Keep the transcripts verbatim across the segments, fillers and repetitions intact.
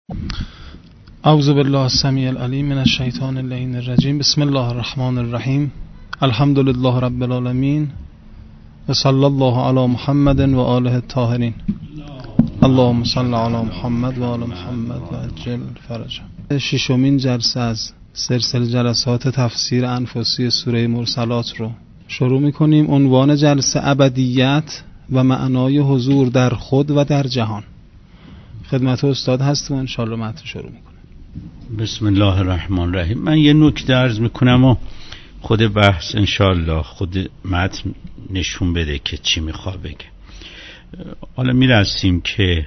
اعوذ بالله السمیع العلیم من الشیطان اللعین الرجیم. بسم الله الرحمن الرحیم. الحمد لله رب العالمین و صلی الله علی محمد و آله الطاهرین. اللهم صل علی محمد و آل محمد و عجل فرجهم. ششمین جلسه از سلسله جلسات تفسیر انفاسی سوره مرسلات رو شروع می‌کنیم. عنوان جلسه ابدیت و معنای حضور در خود و در جهان. خدمت استاد هستم، ان شاء الله متن شروع می‌کنم. بسم الله الرحمن الرحیم. من یه نکته عرض میکنم و خود بحث انشاءالله خود متن نشون بده که چی میخواد بگه. حالا میرسیم که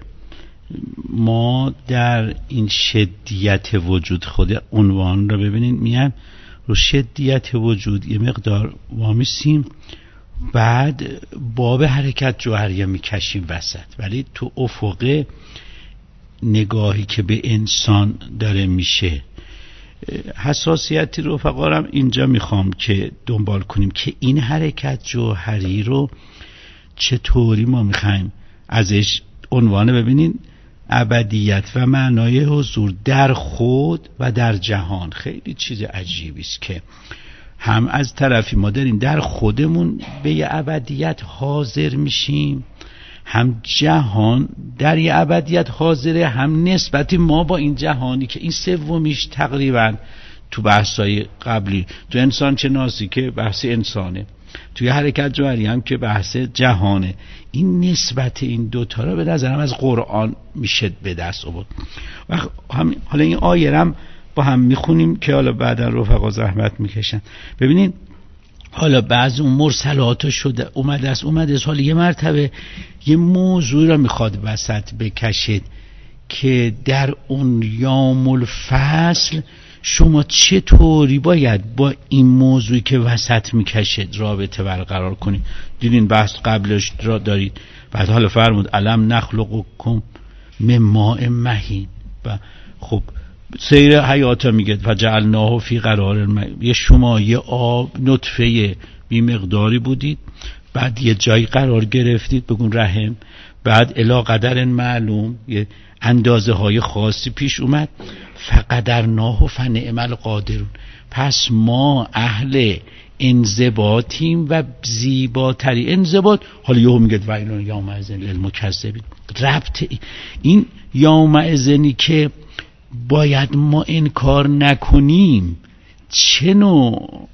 ما در این شدیت وجود، خود عنوان رو ببینید، میگم رو شدیت وجود یه مقدار وامیسیم، بعد باب حرکت جوهریه میکشیم وسط، ولی تو افق نگاهی که به انسان داره میشه حساسیتی رو فقط اینجا میخوام که دنبال کنیم که این حرکت جوهری رو چطوری ما میخوایم ازش عنوان ببینین ابدیت و معنای حضور در خود و در جهان. خیلی چیز عجیبی است که هم از طرفی ما داریم در خودمون به یه ابدیت حاضر میشیم، هم جهان در یه ابدیت حاضره، هم نسبت ما با این جهانی که این سومیش تقریبا تو بحثای قبلی تو انسان شناسی که بحث انسانه، توی حرکت جوهری هم که بحث جهانه، این نسبت این دوتا رو به نظرم از قرآن میشه به دست آورد. حالا این آیه هم با هم میخونیم که حالا بعدا رفقا زحمت میکشن. ببینین حالا بعض اون مرسلات شده اومده است اومده است حالا یه مرتبه یه موضوع را میخواد وسط بکشید که در اون یوم الفصل شما چطوری باید با این موضوعی که وسط میکشید رابطه برقرار کنید. دیدین بحث قبلش را دارید. بعد حالا فرمود الم نخلقکم من ماء مهین، و خب سیر حیاتا میگه فجعلناه فی قرار مکین. یه شما یه آب نطفه بی مقداری بودید، بعد یه جایی قرار گرفتید بگون رحم، بعد الی قدر معلوم یه اندازه های خاصی پیش اومد، فقدرناه فنعم القادرون. پس ما اهل انضباطیم و زیباتری انضباط. حالا یهو میگه ویل یومئذ للمکذبین. ربط این یومئذنی که باید ما انکار نکنیم چه نوع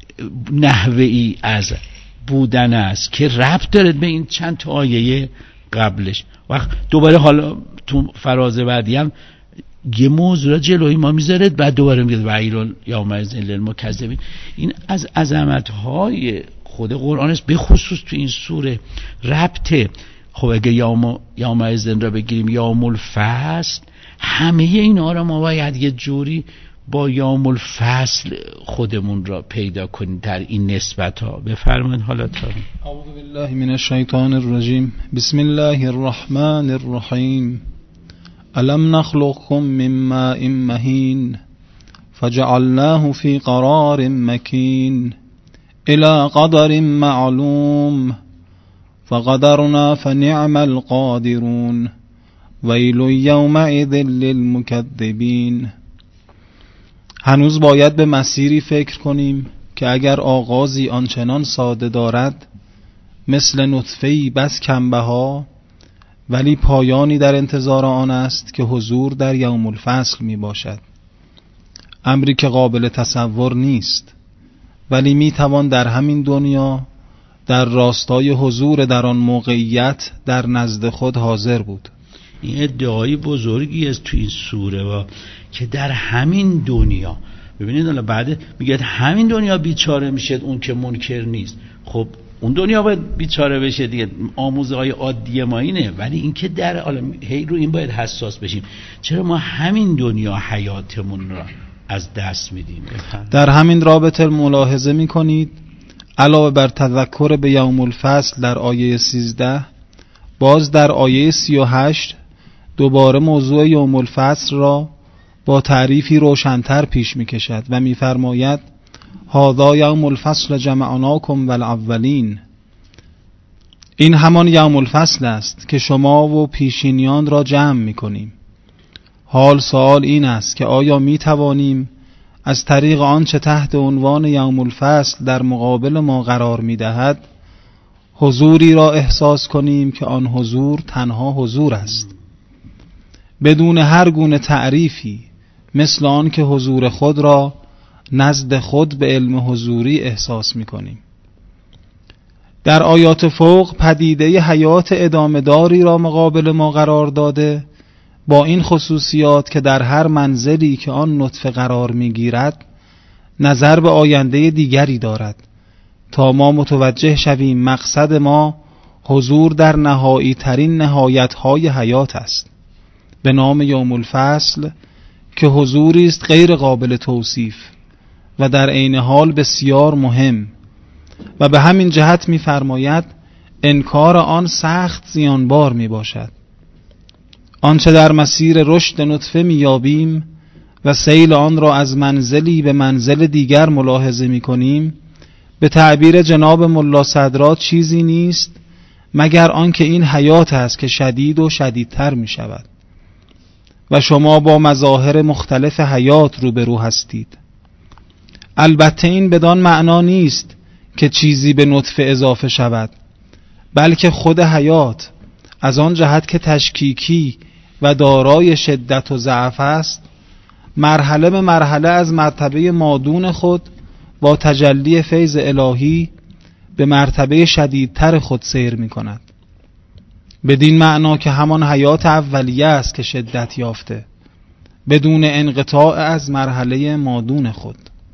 نحوه‌ای از بودن است که ربط داره به این چند تا آیه قبلش. وقت دوباره حالا تو فراز بعدی هم یه موضوع جلوی ما میذارد، بعد دوباره میگه ویل یومئذ للمکذبین. این از عظمت‌های خود قرآن است، به خصوص تو این سوره ربطه. خب اگه یوم یومئذ را بگیریم یوم الفصل، همه اینا را ما باید یه جوری با یوم الفصل خودمون را پیدا کنیم در این نسبت ها. بفرمایید حالا تا اعوذ بالله من الشیطان الرجیم. بسم الله الرحمن الرحیم. الم نخلقکم من ماء مهین فجعلناه فی قرار مکین الی قدر معلوم فقدرنا فنعم القادرون ویل یومئذ للمکذبین. هنوز باید به مسیری فکر کنیم که اگر آغازی آنچنان ساده دارد مثل نطفه‌ای بس کمبها، ولی پایانی در انتظار آن است که حضور در یوم الفصل می باشد. امری که قابل تصور نیست، ولی می توان در همین دنیا در راستای حضور در آن موقعیت در نزد خود حاضر بود. این ادعای بزرگی است تو این سوره و که در همین دنیا، ببینید حالا بعد میگه همین دنیا بیچاره میشه اون که منکر نیست. خب اون دنیا باید بیچاره بشه دیگه، آموزه های عادی ما اینه، ولی این که در حالا هی رو این باید حساس بشیم چرا ما همین دنیا حیاتمون را از دست میدیم. در همین رابطه ملاحظه میکنید علاوه بر تذکر به یوم الفصل در آیه سیزده، باز در آیه سی و هشت دوباره موضوع یوم الفصل را با تعریفی روشن‌تر پیش می‌کشد و می‌فرماید هذا یوم الفصل جمعناکم والاولین. این همان یوم الفصل است که شما و پیشینیان را جمع می‌کنیم. حال سوال این است که آیا می توانیم از طریق آنچه تحت عنوان یوم الفصل در مقابل ما قرار می دهد حضوری را احساس کنیم که آن حضور تنها حضور است، بدون هر گونه تعریفی، مثل آن که حضور خود را نزد خود به علم حضوری احساس می کنیم. در آیات فوق پدیده حیات ادامه داری را مقابل ما قرار داده، با این خصوصیات که در هر منزلی که آن نطفه قرار می گیرد نظر به آینده دیگری دارد، تا ما متوجه شویم مقصد ما حضور در نهایی ترین نهایت های حیات است، به نام یوم الفصل، که حضوری است غیر قابل توصیف و در عین حال بسیار مهم، و به همین جهت می فرماید انکار آن سخت زیانبار می باشد. آنچه در مسیر رشد نطفه می یابیم و سیل آن را از منزلی به منزل دیگر ملاحظه می کنیم، به تعبیر جناب ملا صدرات چیزی نیست مگر آنکه این حیات است که شدید و شدیدتر می شود و شما با مظاهر مختلف حیات روبرو هستید. البته این بدان معنا نیست که چیزی به نطفه اضافه شود، بلکه خود حیات از آن جهت که تشکیکی و دارای شدت و ضعف است، مرحله به مرحله از مرتبه مادون خود با تجلی فیض الهی به مرتبه شدیدتر خود سیر می کند، بدین معنا که همان حیات اولیه است که شدت یافته، بدون انقطاع از مرحله مادون خود.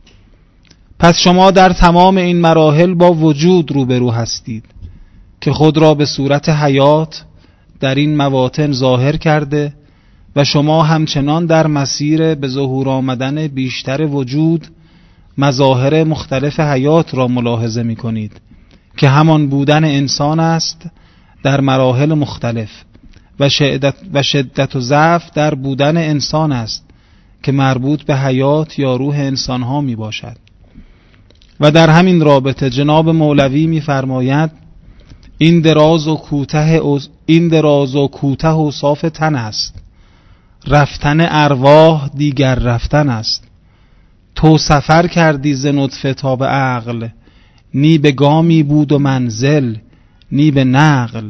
پس شما در تمام این مراحل با وجود روبرو هستید که خود را به صورت حیات در این مواطن ظاهر کرده و شما همچنان در مسیر به ظهور آمدن بیشتر وجود مظاهر مختلف حیات را ملاحظه می کنید که همان بودن انسان است در مراحل مختلف و شدت و شدت و ضعف در بودن انسان است که مربوط به حیات یا روح انسانها می باشد. و در همین رابطه جناب مولوی می فرماید این دراز و کوته این دراز و کوته اوصاف تن است، رفتن ارواح دیگر رفتن است. تو سفر کردی ز نطفه تا به عقل، نی به گامی بود و منزل نی به نقل.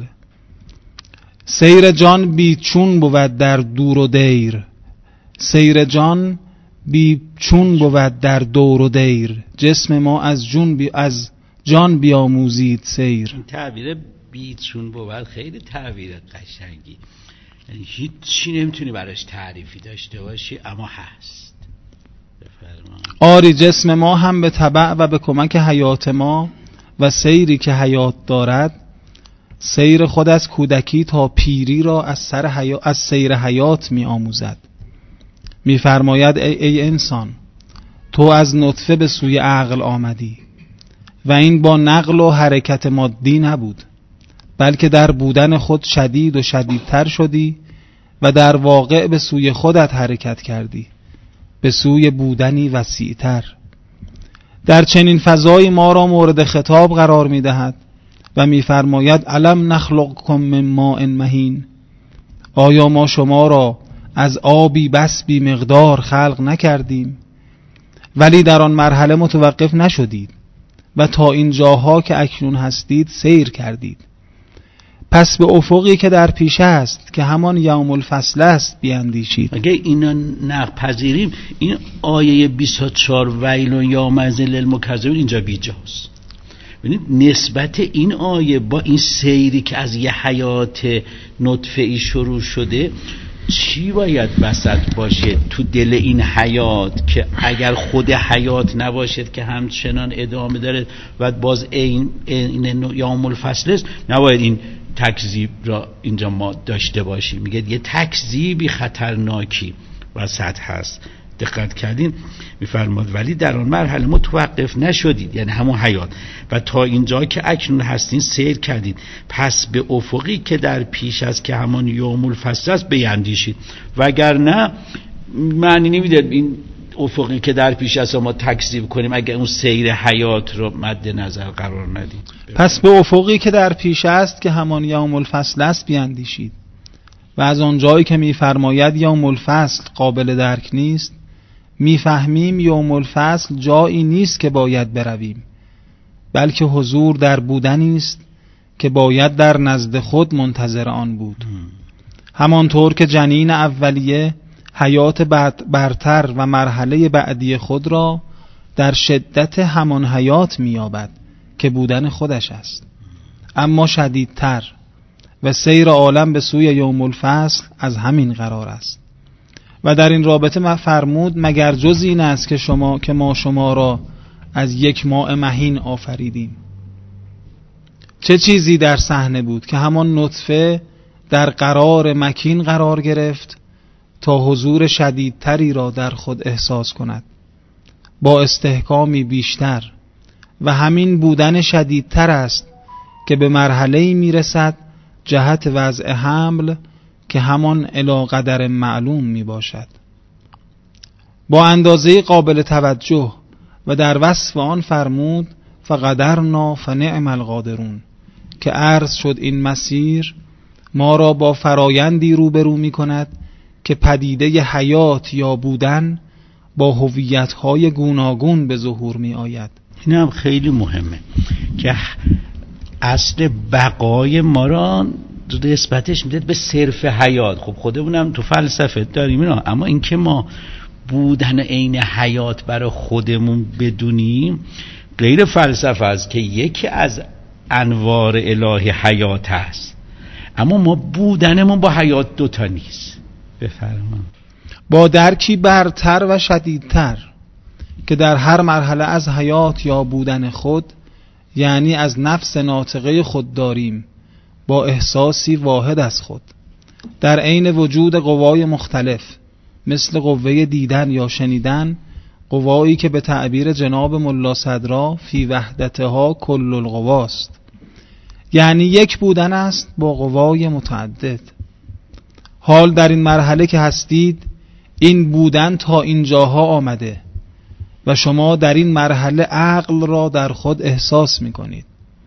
سیر جان بی چون بود در دور و دیر، سیر جان بی چون بود در دور و دیر. جسم ما از جون بی از جان بیاموزید سیر. این تعبیر بی چون بود خیلی تعبیر قشنگی، یعنی هیچ چی نمیتونی براش تعریفی داشته باشی اما هست. آری جسم ما هم به تبع و به کمک حیات ما و سیری که حیات دارد، سیر خود از کودکی تا پیری را از سر حیا... از سیر حیات می آموزد. می فرماید ای, ای انسان، تو از نطفه به سوی عقل آمدی و این با نقل و حرکت مادی نبود، بلکه در بودن خود شدید و شدیدتر شدی و در واقع به سوی خودت حرکت کردی، به سوی بودنی وسیعتر. در چنین فضایی ما را مورد خطاب قرار می دهد و می فرماید الم نخلقکم من ماء مهین، آیا ما شما را از آبی بس بی مقدار خلق نکردیم؟ ولی در آن مرحله متوقف نشدید و تا این جاها که اکنون هستید سیر کردید. پس به افقی که در پیش است که همان یوم الفصل است بیاندیشید. اگه اینا نپذیریم این آیه بیست و چهار ویل یا مزل المکذبین اینجا بیجاست. ببینید نسبت این آیه با این سیری که از یه حیات نطفه‌ای شروع شده چی باید وسط باشه تو دل این حیات که اگر خود حیات نباشد که همچنان ادامه داره و باز این این یوم الفصل است، نباید این تکذیب را اینجا ما داشته باشیم. میگه یه تکذیبی خطرناکی وسط هست. دقت کردین؟ میفرماد ولی در آن مرحله متوقف نشدید، یعنی همون حیات، و تا اینجا که اکنون هستین سیر کردید. پس به افقی که در پیش است که همان یوم الفصل است بیندیشید، وگرنه معنی نمیده این افقی که در پیش است ما تکذیب کنیم اگر اون سیر حیات رو مد نظر قرار ندیم. پس به افقی که در پیش است که همان یوم الفصل است بیندیشید. و از آنجایی که می‌فرماید یوم الفصل قابل درک نیست، می‌فهمیم یوم الفصل جایی نیست که باید برویم، بلکه حضور در بودنی است که باید در نزد خود منتظر آن بود. همانطور که جنین اولیه حیات برتر و مرحله بعدی خود را در شدت همان حیات می‌یابد که بودن خودش است، اما شدیدتر، و سیر عالم به سوی یوم الفصل از همین قرار است. و در این رابطه فرمود مگر جز این است که شما که ما شما را از یک ماء مهین آفریدیم. چه چیزی در صحنه بود که همان نطفه در قرار مکین قرار گرفت تا حضور شدیدتری را در خود احساس کند با استحکامی بیشتر، و همین بودن شدیدتر است که به مرحله‌ای میرسد جهت وضع حمل که همان الی قدر معلوم می باشد. با اندازه قابل توجه و در وصف آن فرمود فقدرنا فنعم القادرون، که عرض شد این مسیر ما را با فرایندی روبرو می کند که پدیده حیات یا بودن با هویت‌های گوناگون به ظهور می آید. این هم خیلی مهمه که اصل بقای ما را نسبتش میده به صرف حیات. خب خودمونم تو فلسفه داریم اینا، اما اینکه ما بودن عین حیات برای خودمون بدونیم غیر فلسفه است که یکی از انوار الهی حیات است، اما ما بودنمون با حیات دوتا نیست. بفرمان. با درکی برتر و شدیدتر که در هر مرحله از حیات یا بودن خود، یعنی از نفس ناطقه خود داریم، با احساسی واحد از خود در عین وجود قوای مختلف مثل قوه دیدن یا شنیدن، قوایی که به تعبیر جناب ملا صدرا فی وحدتها کل القواست، یعنی یک بودن است با قوای متعدد. حال در این مرحله که هستید این بودن تا اینجاها آمده و شما در این مرحله عقل را در خود احساس می کنید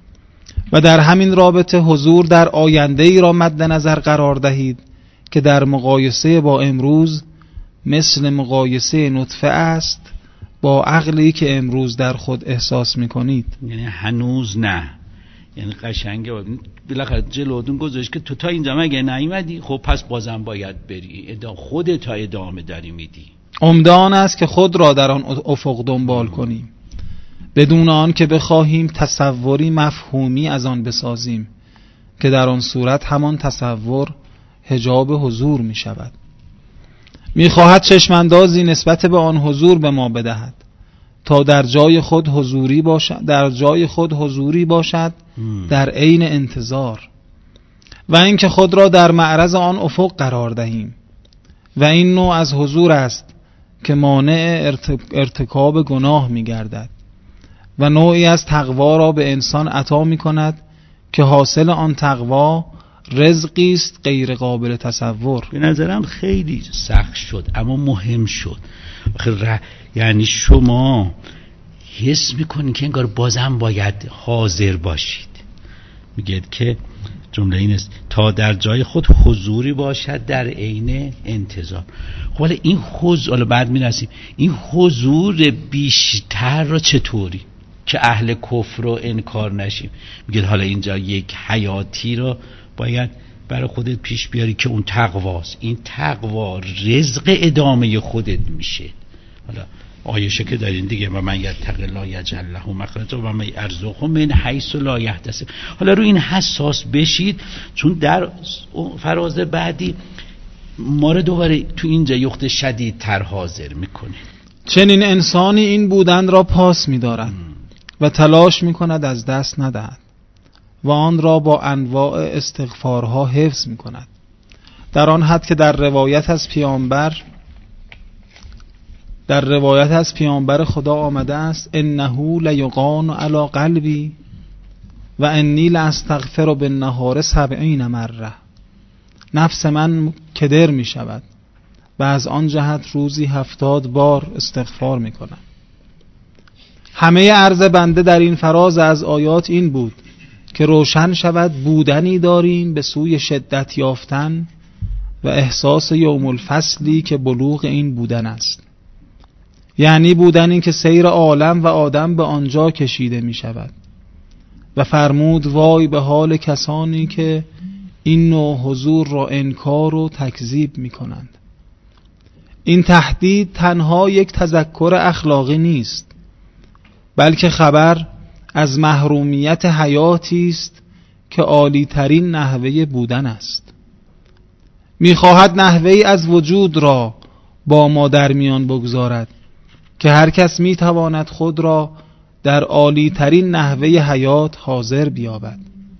و در همین رابطه حضور در آینده ای را مد نظر قرار دهید که در مقایسه با امروز مثل مقایسه نطفه است با عقلی که امروز در خود احساس می کنید. یعنی هنوز نه، یعنی قشنگه بالاخره جلوتون گذاشت که تو تا اینجا مگه نیومدی، خب پس بازم باید بری، خودت تا ادامه داری میدی. عمده آن است که خود را در آن افق دنبال کنیم بدون آن که بخواهیم تصوری مفهومی از آن بسازیم که در آن صورت همان تصور حجاب حضور می شود. می خواهد چشماندازی نسبت به آن حضور به ما بدهد تا در جای خود حضوری باشد در جای خود حضوری باشد در عین انتظار، و اینکه خود را در معرض آن افق قرار دهیم. و این نوع از حضور است که مانع ارتکاب گناه می گردد و نوعی از تقوا را به انسان عطا می کند که حاصل آن تقوا رزقی است غیر قابل تصور. به نظرم خیلی سخت شد اما مهم شد. ر... یعنی شما حس میکنید که انگار بازم باید حاضر باشید. میگه که جمله این است تا در جای خود حضوری باشد در عین انتظار. خب حالا این حضور، حالا بعد میرسیم این حضور بیشتر را چطوری که اهل کفر رو انکار نشیم. میگه حالا اینجا یک حیاتی رو باید برای خودت پیش بیاری که اون تقواست. این تقوا رزق ادامه خودت میشه. حالا آیشه که دارین دیگه و من یتق الله یجعل له مخرجا و من یرزقه من حیث لا یحتسب. حالا رو این حساس بشید چون در فراز بعدی ما رو دوباره تو اینجا یخت شدیدتر حاضر میکنه. چنین انسانی این بودن را پاس می‌دارد و تلاش می‌کند از دست ندهد و آن را با انواع استغفارها حفظ می‌کند، در آن حد که در روایت از پیامبر در روایت از پیامبر خدا آمده است انه لیقان علی قلبی و انی لاستغفر بالنهار سبعین مره. نفس من کدر می شود و از آن جهت روزی هفتاد بار استغفار می کنم. همه عرض بنده در این فراز از آیات این بود که روشن شود بودنی داریم به سوی شدت یافتن و احساس یوم الفصلی که بلوغ این بودن است، یعنی بودن این که سیر عالم و آدم به آنجا کشیده می شود. و فرمود وای به حال کسانی که این نوع حضور را انکار و تکذیب می کنند. این تهدید تنها یک تذکر اخلاقی نیست، بلکه خبر از محرومیت حیاتی است که عالی ترین نحوه بودن است. می‌خواهد نحوه‌ای از وجود را با ما در میان بگذارد که هر کس می‌تواند خود را در عالی ترین نحوه حیات حاضر بیابد.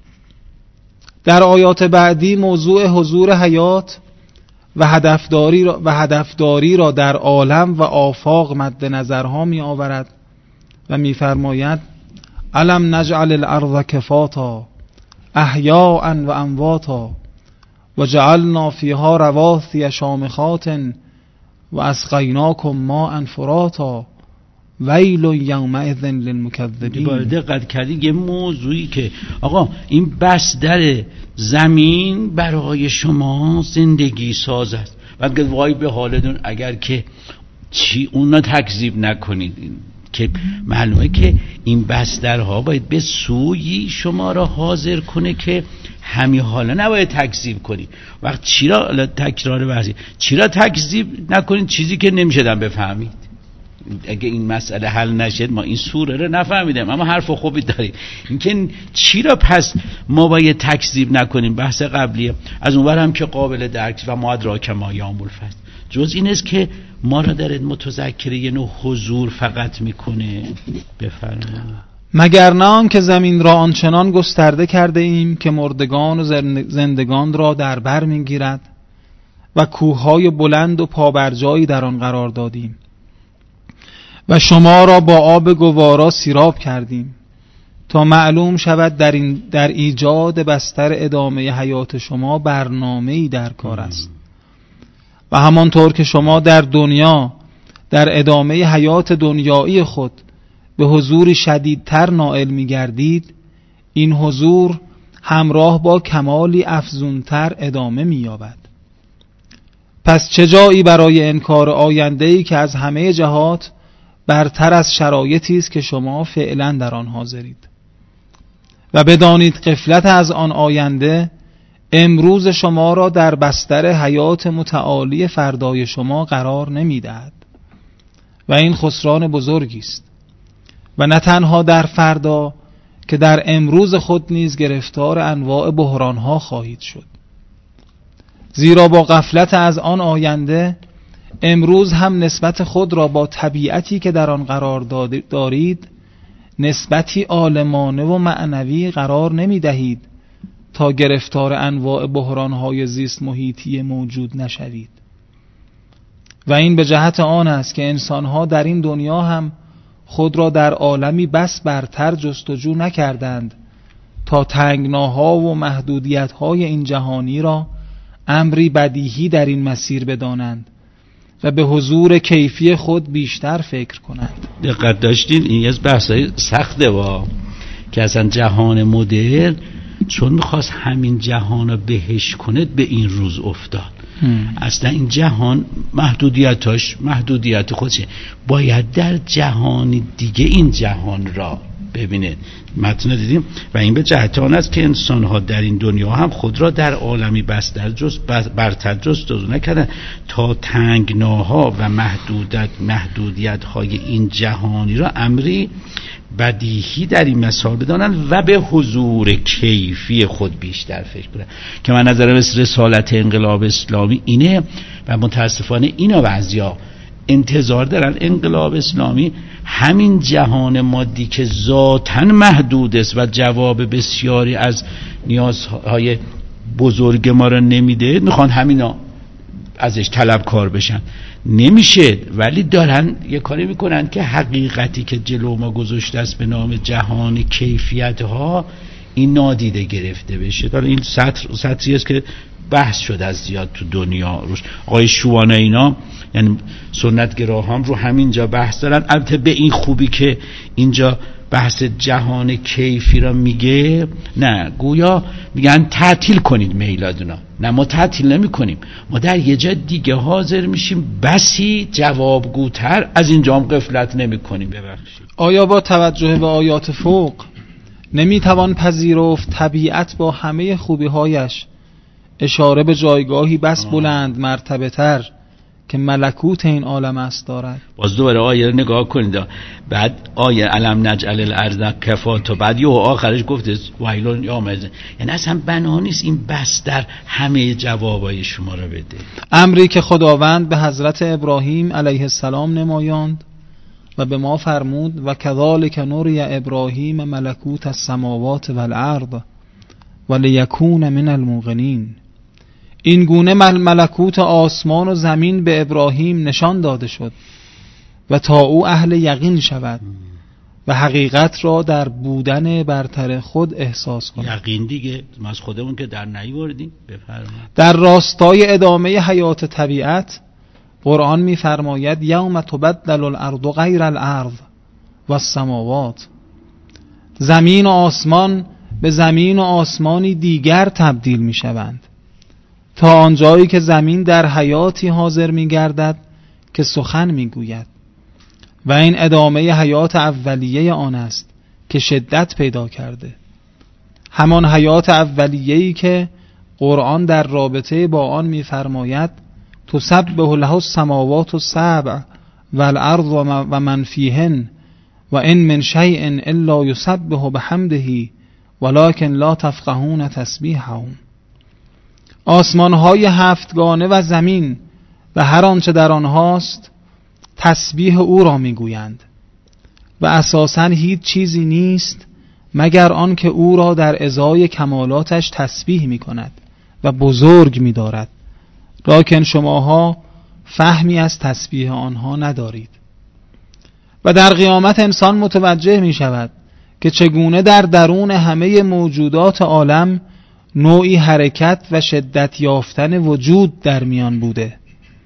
در آیات بعدی موضوع حضور حیات و هدفداری را و هدفداری را در عالم و آفاق مد نظرها می آورد و می فرماید الم نجعل الارض کفاتا احیاء و امواتا و جعلنا فیها رواسی شامخات و اسقیناکم ماء فراتا ویل یومئذ للمکذبین. با دقت کردی یه موضوعی که آقا این بستر زمین برای شما زندگی ساز است و گفت وای به حالتون اگر که چی اونا تکذیب نکنید، که معلومه که این بسترها باید به سوی شما را حاضر کنه که همین حالا نباید تکذیب کنید. وقت چرا تکرار بحثی چرا تکذیب نکنید چیزی که نمیشدن بفهمید؟ اگه این مسئله حل نشد ما این سوره رو نفهمیدیم، اما حرف خوبی داریم. اینکه چرا پس ما باید تکذیب نکنیم؟ بحث قبلیه. از اونور هم که قابل درک و ما ادراک ما یوم الفصل، جز این است که ما را در متذکر یه نوع حضور فقط میکنه. بفرمایید. مگر نه آن که زمین را آنچنان گسترده کرده ایم که مردگان و زندگان را در بر میگیرد و کوههای بلند و پابرجایی در آن قرار دادیم و شما را با آب گوارا سیراب کردیم تا معلوم شود در, این در ایجاد بستر ادامه حیات شما برنامه‌ای در کار است. و همانطور که شما در دنیا در ادامه حیات دنیایی خود به حضور شدیدتر نائل می گردید، این حضور همراه با کمالی افزونتر ادامه می یابد. پس چه جایی برای انکار آینده‌ای که از همه جهات برتر از شرایطی است که شما فعلا در آن حاضرید. و بدانید غفلت از آن آینده امروز شما را در بستر حیات متعالی فردای شما قرار نمی‌دهد و این خسران بزرگی است. و نه تنها در فردا که در امروز خود نیز گرفتار انواع بحران‌ها خواهید شد، زیرا با غفلت از آن آینده امروز هم نسبت خود را با طبیعتی که در آن قرار دارید نسبتی عالمانه و معنوی قرار نمی دهید تا گرفتار انواع بحران‌های زیست محیطی موجود نشوید. و این به جهت آن است که انسان‌ها در این دنیا هم خود را در عالمی بس برتر جستجو نکردند تا تنگناها و محدودیت‌های این جهانی را امری بدیهی در این مسیر بدانند و به حضور کیفی خود بیشتر فکر کنند. دقت داشتین این از بحثای سخته وا که اصلا جهان مدرن چون میخواست همین جهان رو بهش کنه به این روز افتاد. هم. اصلا این جهان محدودیتاش محدودیت خودشه، باید در جهان دیگه این جهان را ببینید. متن دیدیم و این به جهت آن است که انسان‌ها در این دنیا هم خود را در عالمی بستر جز برتر جستجو نکردند تا تنگناها و محدودیت محدودیت‌های این جهانی را امری بدیهی در این مثال بدانند و به حضور کیفی خود بیشتر فکر کنند. که من نظرم مثل رسالت انقلاب اسلامی اینه و متاسفانه اینا بعضیا انتظار دارن انقلاب اسلامی همین جهان مادی که ذاتاً محدود است و جواب بسیاری از نیازهای بزرگ ما را نمیده، میخوان همینا ازش طلبکار بشن. نمیشه، ولی دارن یه کاری میکنن که حقیقتی که جلو ما گذاشته است به نام جهان کیفیت ها این نادیده گرفته بشه. حالا این سطر سطری است که بحث شد از زیاد تو دنیا روش. آقای شوانه اینا یعنی سنتگراهام رو همینجا بحث دارن. البته به این خوبی که اینجا بحث جهان کیفی را میگه، نه گویا میگن تعطیل کنید میلادونا. نه ما تعطیل نمی کنیم، ما در یه جا دیگه حاضر میشیم، بسی جوابگوتر از اینجا هم غفلت نمی کنیم. ببخشید. آیا با توجه به آیات فوق نمیتوان پذیرفت طبیعت با همه خوبی‌هایش اشاره به جایگاهی بس بلند مرتبه تر که ملکوت این عالم است دارد؟ باز دوباره آیه رو نگاه کنید، بعد آیه علم نجعل الارض کفاتا، بعد یه آخرش گفته ویلون یا مزه، یعنی اصلا بنا نیست این بس در همه جوابای شما رو بده. امری که خداوند به حضرت ابراهیم علیه السلام نمایاند و به ما فرمود و کذالک نوری ابراهیم ملکوت السماوات والارض ولیکون من الموقنین. این گونه ملکوت آسمان و زمین به ابراهیم نشان داده شد و تا او اهل یقین شود و حقیقت را در بودن برتر خود احساس کند. یقین دیگه ما از خودمون که در نیوردیم. بفرمایید. در راستای ادامه حیات طبیعت قرآن می‌فرماید یوم تبدل الارض غیر الارض و السماوات، زمین و آسمان به زمین و آسمانی دیگر تبدیل می‌شوند تا آنجایی که زمین در حیاتی حاضر می‌گردد که سخن می‌گوید و این ادامه حیات اولیه آن است که شدت پیدا کرده، همان حیات اولیه‌ای که قرآن در رابطه با آن می‌فرماید تسبح له السماوات السبع والارض و من فیهن و ان من شیء الا یسبح بحمده ولکن لا تفقهون تسبیحهم. آسمان‌های هفتگانه و زمین و هر آنچه در آنهاست تسبیح او را می‌گویند و اساساً هیچ چیزی نیست مگر آن که او را در ازای کمالاتش تسبیح می‌کند و بزرگ می‌دارد، لکن شماها فهمی از تسبیح آنها ندارید. و در قیامت انسان متوجه می‌شود که چگونه در درون همه موجودات عالم نوعی حرکت و شدت یافتن وجود در میان بوده.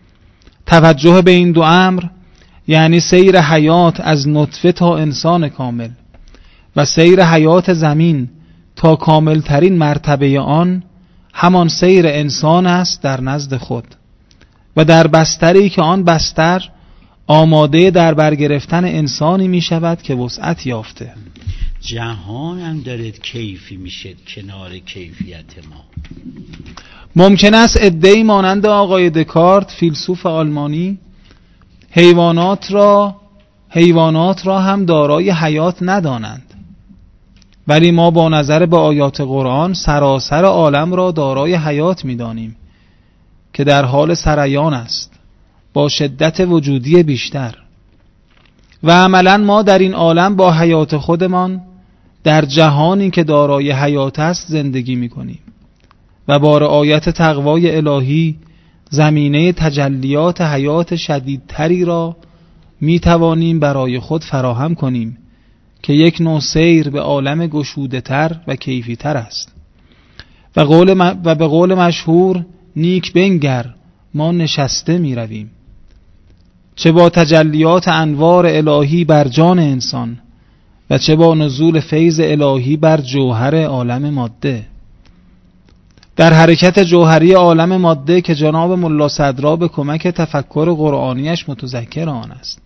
توجه به این دو امر یعنی سیر حیات از نطفه تا انسان کامل و سیر حیات زمین تا کامل ترین مرتبه آن، همان سیر انسان است در نزد خود و در بستری که آن بستر آماده در برگرفتن انسانی می شود که وسعت یافته. جهان هم داره کیفی میشه کنار کیفیت ما. ممکن است عده‌ای مانند آقای دکارت فیلسوف آلمانی حیوانات را حیوانات را هم دارای حیات ندانند، ولی ما با نظر به آیات قرآن سراسر عالم را دارای حیات می‌دانیم که در حال سریان است با شدت وجودی بیشتر و عملاً ما در این عالم با حیات خودمان در جهانی که دارای حیات است زندگی می‌کنیم و با رعایت تقوای الهی زمینه تجلیات حیات شدیدتری را می‌توانیم برای خود فراهم کنیم که یک نوع سیر به عالم گشوده تر و کیفی تر است و, قول م... و به قول مشهور نیک بنگر ما نشسته می رویم، چه با تجلیات انوار الهی بر جان انسان و چه با نزول فیض الهی بر جوهر عالم ماده. در حرکت جوهری عالم ماده که جناب ملا صدرا به کمک تفکر قرآنیش متذکر آن است.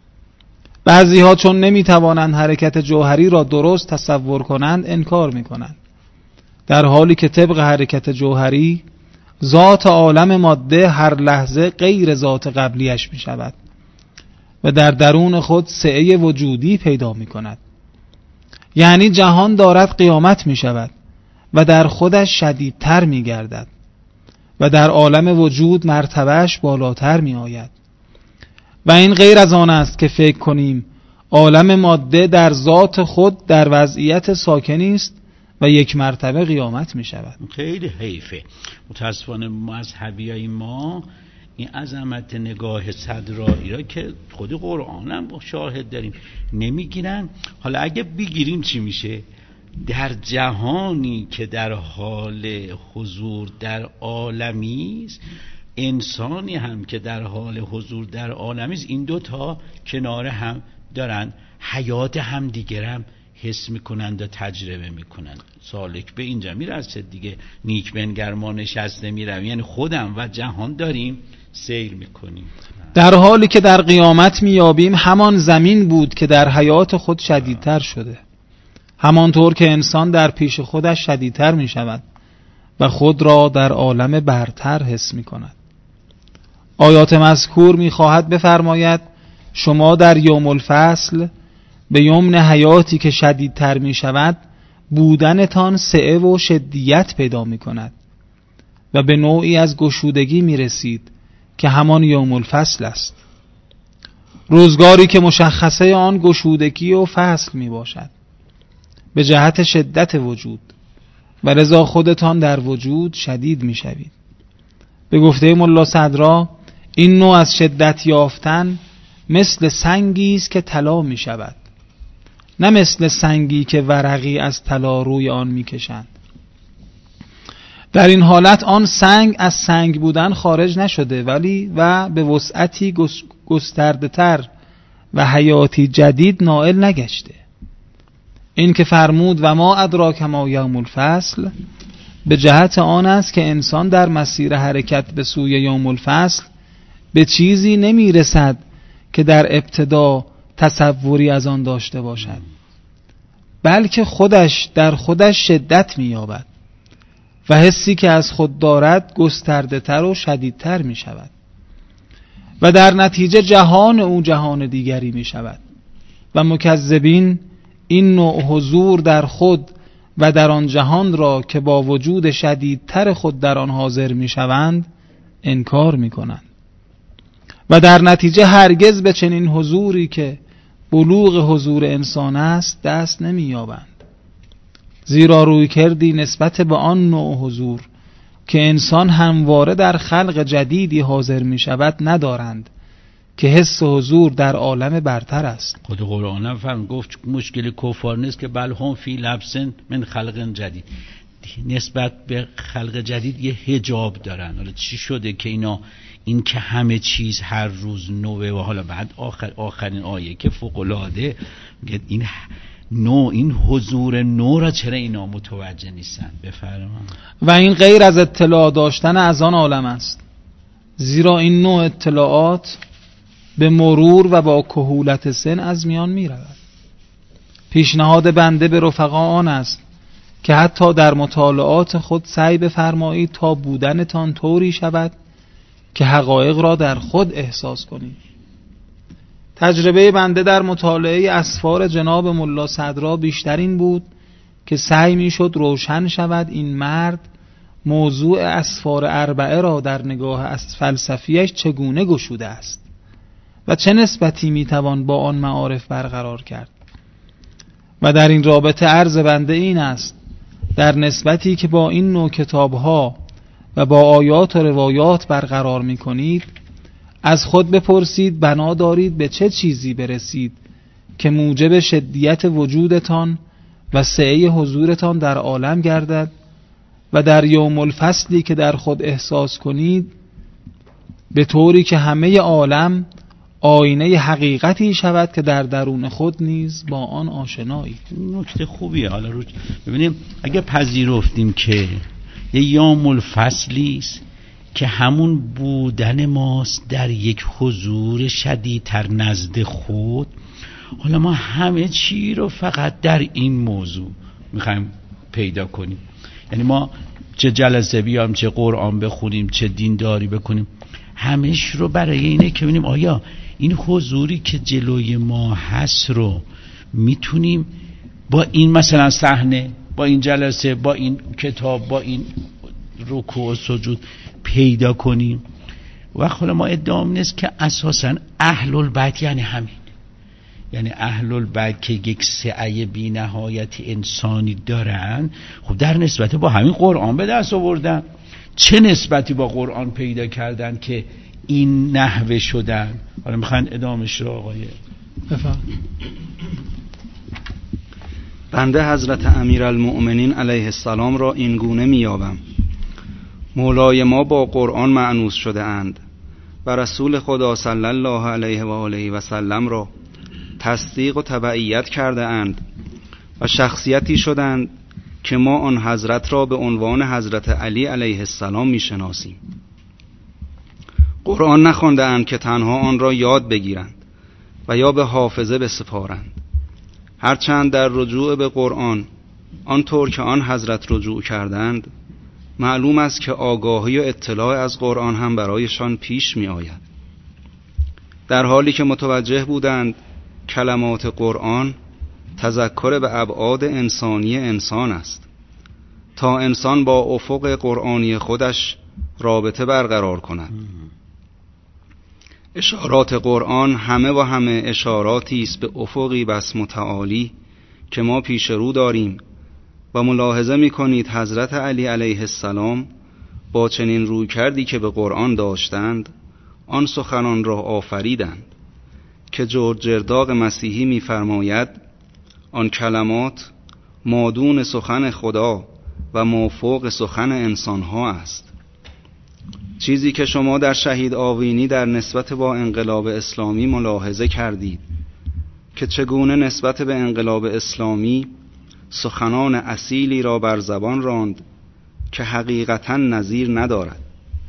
بعضی ها چون نمی توانند حرکت جوهری را درست تصور کنند انکار می کنند، در حالی که طبق حرکت جوهری ذات عالم ماده هر لحظه غیر ذات قبلیش می شود و در درون خود سعه وجودی پیدا می کند. یعنی جهان دارد قیامت می شود و در خودش شدیدتر می گردد و در عالم وجود مرتبهش بالاتر می آید و این غیر از آن است که فکر کنیم عالم ماده در ذات خود در وضعیت ساکنی است و یک مرتبه قیامت می شود. خیلی حیفه. متاسفانه مذهبیای ما این عظمت نگاه صدرایی را که خود قرآن هم شاهد داریم نمیگیرن. حالا اگه بگیریم چی میشه؟ در جهانی که در حال حضور در عالمی است، انسانی هم که در حال حضور در عالمی است، این دوتا کنار هم دارن، حیات هم دیگر هم حس میکنند و تجربه میکنند. سالک به اینجا میرسه دیگه، نیک بنگر ما نشسته میرویم، یعنی خودم و جهان داریم سیر میکنیم. در حالی که در قیامت میابیم همان زمین بود که در حیات خود شدیدتر شده، همانطور که انسان در پیش خودش شدیدتر میشود و خود را در عالم برتر حس میکند. آیات مذکور میخواهد بفرماید شما در یوم الفصل به یمن حیاتی که شدیدتر می شود بودنتان سعه و شدیت پیدا می کند و به نوعی از گشودگی می رسید که همان یوم الفصل است، روزگاری که مشخصه آن گشودگی و فصل می باشد به جهت شدت وجود، و لذا خودتان در وجود شدید می شوید. به گفته ملا صدرا این نوع از شدت یافتن مثل سنگی است که طلا می شود، نه مثل سنگی که ورقی از طلا روی آن می کشند. در این حالت آن سنگ از سنگ بودن خارج نشده، ولی و به وسعتی گسترده تر و حیاتی جدید نائل نگشته. این که فرمود و ما ادراک ما یوم الفصل به جهت آن است که انسان در مسیر حرکت به سوی یوم الفصل به چیزی نمی رسد که در ابتدا تصوری از آن داشته باشد، بلکه خودش در خودش شدت می یابد و حسی که از خود دارد گسترده تر و شدیدتر می شود و در نتیجه جهان او جهان دیگری می شود و مکذبین این نوع حضور در خود و در آن جهان را که با وجود شدیدتر خود در آن حاضر می شوند انکار می کنند و در نتیجه هرگز به چنین حضوری که بلوغ حضور انسان است دست نمی یابند، زیرا روی کردی نسبت به آن نوع حضور که انسان همواره در خلق جدیدی حاضر می شود ندارند که حس حضور در عالم برتر است. خود قرآن هم فرم گفت مشکل کفار نیست که بل هم فی لبسن من خلق جدید، نسبت به خلق جدید یه حجاب دارن. حالا چی شده که اینا این که همه چیز هر روز نوه و حالا بعد آخر آخرین آیه که فوق العاده میگه این نو این حضور نو را چرا اینا متوجه نیستن؟ بفرما. و این غیر از اطلاع داشتن از آن عالم است، زیرا این نوع اطلاعات به مرور و با کهولت سن از میان می رود. پیشنهاد بنده به رفقا آن است که حتی در مطالعات خود سعی بفرمایید تا بودنتان طوری شود که حقایق را در خود احساس کنید. تجربه بنده در مطالعه اسفار جناب ملا صدرا بیشتر این بود که سعی می شد روشن شود این مرد موضوع اسفار اربعه را در نگاه از فلسفیش چگونه گشوده است و چه نسبتی می توان با آن معارف برقرار کرد. و در این رابطه عرض بنده این است در نسبتی که با این نوع کتابها و با آیات و روایات برقرار می کنید از خود بپرسید بنا دارید به چه چیزی برسید که موجب شدیت وجودتان و سعه حضورتان در عالم گردد و در یوم الفصلی که در خود احساس کنید به طوری که همه عالم آینه حقیقتی شود که در درون خود نیز با آن آشنایید. نکته خوبیه. حالا رو ببینیم اگه پذیرفتیم که یه یوم الفصلی است که همون بودن ماست در یک حضور شدیدتر نزد خود، حالا ما همه چی رو فقط در این موضوع میخوایم پیدا کنیم. یعنی ما چه جلسه بیام، چه قرآن بخونیم، چه دینداری بکنیم، همش رو برای اینه که ببینیم آیا این حضوری که جلوی ما هست رو میتونیم با این مثلا صحنه، با این جلسه، با این کتاب، با این رکوع و سجود پیدا کنیم. و خب ما ادعام نیست که اساساً اهل البیت یعنی همین، یعنی اهل البیت که یک سعی بی نهایت انسانی دارن، خب در نسبت با همین قرآن به دست آوردن. چه نسبتی با قرآن پیدا کردن که این نحوه شدن؟ حالا میخواین ادامش رو آقای بفهم. بنده حضرت امیرالمؤمنین علیه السلام را این گونه می‌یابم: مولای ما با قرآن مأنوس شده اند و رسول خدا صلی الله علیه و آله و سلم را تصدیق و تبعیت کرده اند و شخصیتی شدند که ما آن حضرت را به عنوان حضرت علی علیه السلام می‌شناسیم. قرآن نخوانده اند که تنها آن را یاد بگیرند و یا به حافظه بسپارند، هرچند در رجوع به قرآن آنطور که آن حضرت رجوع کردند معلوم است که آگاهی و اطلاع از قرآن هم برایشان پیش می آید، در حالی که متوجه بودند کلمات قرآن تذکر به ابعاد انسانی انسان است تا انسان با افق قرآنی خودش رابطه برقرار کند. اشارات قرآن همه و همه اشاراتی است به افقی بس متعالی که ما پیش رو داریم و ملاحظه می کنید حضرت علی علیه السلام با چنین روی کردی که به قرآن داشتند آن سخنان را آفریدند که جورج جرداق مسیحی می فرماید آن کلمات مادون سخن خدا و مافوق سخن انسانها است. چیزی که شما در شهید آوینی در نسبت با انقلاب اسلامی ملاحظه کردید که چگونه نسبت به انقلاب اسلامی سخنان اصیلی را بر زبان راند که حقیقتاً نظیر ندارد.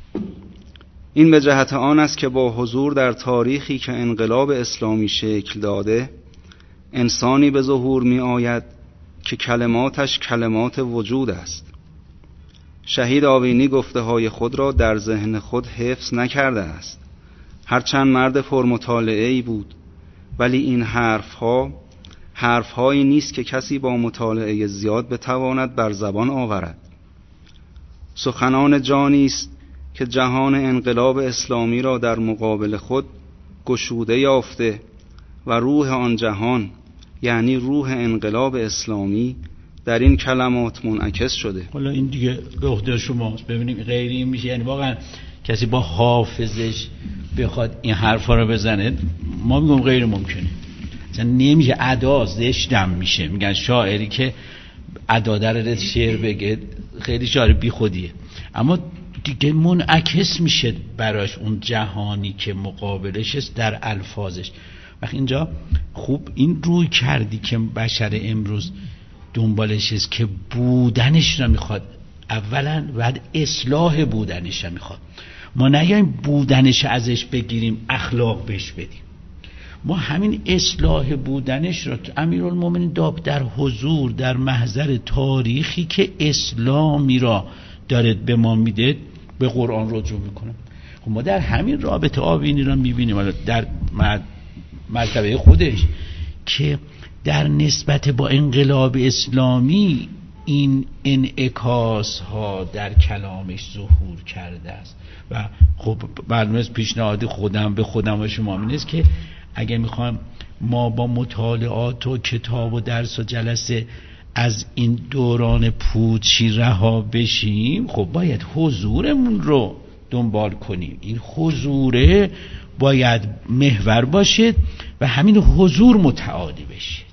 این به جهت آن است که با حضور در تاریخی که انقلاب اسلامی شکل داده انسانی به ظهور می آید که کلماتش کلمات وجود است. شهید آوینی گفته های خود را در ذهن خود حفظ نکرده است، هرچند مرد پرمطالعه‌ای بود، ولی این حرف ها حرف هایی نیست که کسی با مطالعه زیاد بتواند بر زبان آورد. سخنان جانی است که جهان انقلاب اسلامی را در مقابل خود گشوده یافته و روح آن جهان یعنی روح انقلاب اسلامی در این کلمات منعکس شده. حالا این دیگه به عهده شماست. ببینیم غیر این میشه، یعنی واقعا کسی با حافظش بخواد این حرفا رو بزنه ما میگم غیر ممکنه، مثلا نمیشه. ادا زشتم میشه. میگن شاعری که ادا در شعر بگه خیلی شاعر بی خودیه، اما دیگه منعکس میشه براش اون جهانی که مقابلش است در الفاظش. وقتی اینجا خوب این روی کردی که بشر امروز دنبالش است که بودنش رو میخواد، اولا بعد اصلاح بودنش رو میخواد. ما نیاییم بودنش ازش بگیریم اخلاق بهش بدیم، ما همین اصلاح بودنش رو امیرالمومنین داب در حضور در محضر تاریخی که اسلامی را داره به ما میده به قرآن رجوع میکنه. خب ما در همین رابطه آوینی را میبینیم در مرتبه خودش که در نسبت با انقلاب اسلامی این انعکاس ها در کلامش ظهور کرده است. و خب معلومه پیشنهاد خودم به خودم و شما این است که اگه میخوایم ما با مطالعات و کتاب و درس و جلسه از این دوران پوچی رها بشیم، خب باید حضورمون رو دنبال کنیم. این حضوره باید محور باشد و همین حضور متعالی بشید.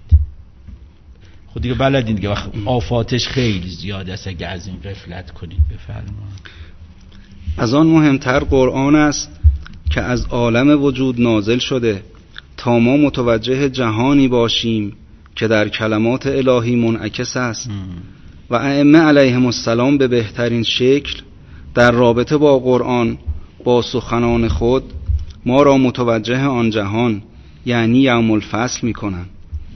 خود دیگه بلدین دیگه وقت آفاتش خیلی زیاد است اگه از این غفلت کنید. بفرمایید. از آن مهمتر قرآن است که از عالم وجود نازل شده تا ما متوجه جهانی باشیم که در کلمات الهی منعکس است و ائمه علیهم السلام به بهترین شکل در رابطه با قرآن با سخنان خود ما را متوجه آن جهان یعنی یوم الفصل می کنند.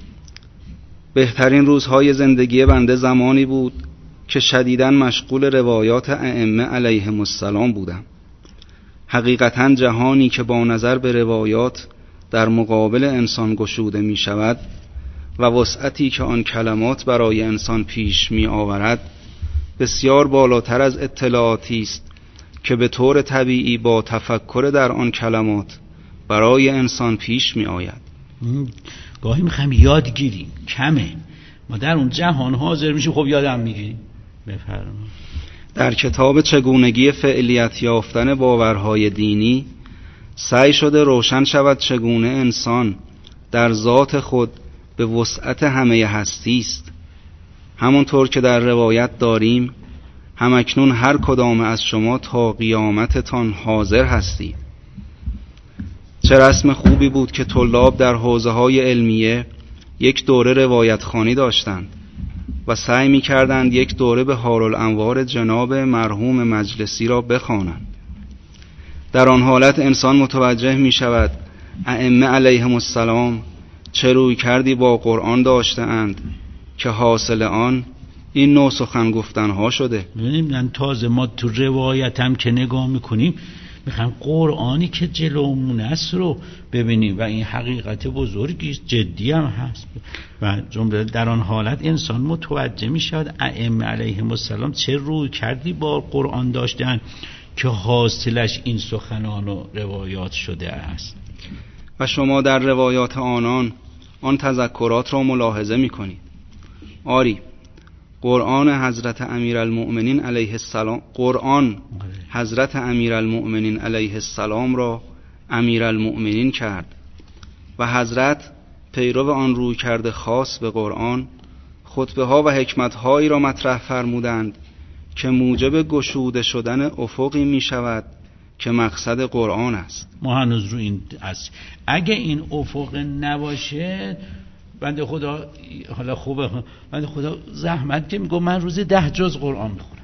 بهترین روزهای زندگی بنده زمانی بود که شدیداً مشغول روایات ائمه علیهم السلام بودم. حقیقتاً جهانی که با نظر به روایات در مقابل انسان گشوده می شود و وسعتی که آن کلمات برای انسان پیش می آورد بسیار بالاتر از اطلاعاتی است که به طور طبیعی با تفکر در آن کلمات برای انسان پیش می آید. گاهی میخوایم یاد گیریم، کمه. ما در اون جهان حاضر میشیم، خب یادم میگیریم. بفرمایید. در کتاب چگونگی فعلیت یافتن باورهای دینی سعی شده روشن شود چگونه انسان در ذات خود به وسعت همه هستی است همونطور که در روایت داریم همکنون هر کدام از شما تا قیامتتان حاضر هستید. چه رسم خوبی بود که طلاب در حوزه‌های علمیه یک دوره روایت خوانی داشتند و سعی می کردند یک دوره به حارالانوار جناب مرحوم مجلسی را بخوانند. در آن حالت انسان متوجه می شود ائمه علیهم السلام چه روی کردی با قرآن داشتند که حاصل آن این نوع سخن گفتن ها شده. ببینیم تازه ما تو روایت هم که نگاه میکنیم میخوایم قرآنی که جلومون است رو ببینیم و این حقیقت بزرگی جدی هم هست و جمله در آن حالت انسان متوجه میشود ائمه علیهم السلام چه روی کردی با قرآن داشتن که حاصلش این سخنان و روایات شده است. و شما در روایات آنان آن تذکرات را ملاحظه میکنید. آری قرآن حضرت امیرالمؤمنین علیه السلام قرآن حضرت امیرالمؤمنین علیه السلام را امیرالمؤمنین کرد و حضرت پیرو آن روی کرده خاص به قرآن خطبه ها و حکمت هایی را مطرح فرمودند که موجب گشوده شدن افقی می شود که مقصد قرآن است. ما هنوز رو این است. اگه این افق نباشه بنده خدا حالا خوبه بنده خدا زحمت که میگه من روزی ده جز قرآن میخونم،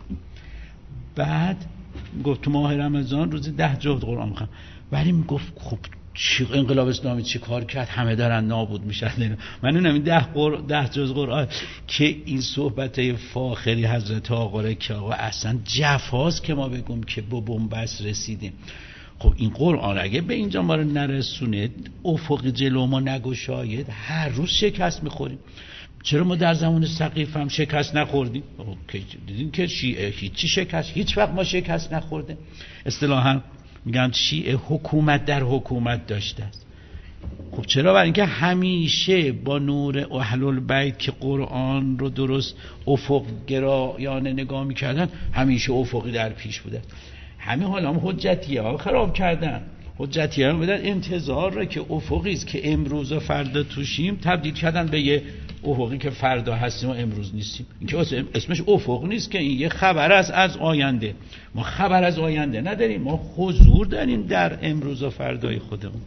بعد گفت تو ماه رمضان روزی ده جز قرآن میخونم، ولی میگفت خب چی انقلاب اسلامی چی کار کرد همه دارن نابود میشن. من اونم ده قر... ده جز قرآن که این صحبت فاخری حضرت آقا که آقا اصلا جفاست که ما بگم که با بنبست رسیدیم. خب این قرآن اگه به اینجا ما رو نرسونه افق جلو ما نگشاید هر روز شکست میخوریم. چرا ما در زمان سقیف هم شکست نخوردیم؟ دیدیم که شیعه هیچی شکست هیچ وقت ما شکست نخورده. اصطلاحاً میگم شیعه حکومت در حکومت داشته است. خب چرا؟ برای اینکه همیشه با نور اهل البیت که قرآن رو درست افق گرایانه نگاه میکردن همیشه افقی در پیش بوده. همین حالا هم حجتیه ها خراب کردن. حجتیه ها بدن انتظار را که افقی است که امروز و فردا توشیم تبدیل کردن به یه افقی که فردا هستیم و امروز نیستیم. این که اسمش افق نیست که این یه خبر است از آینده. ما خبر از آینده نداریم، ما حضور داریم در امروز و فردای خودمون.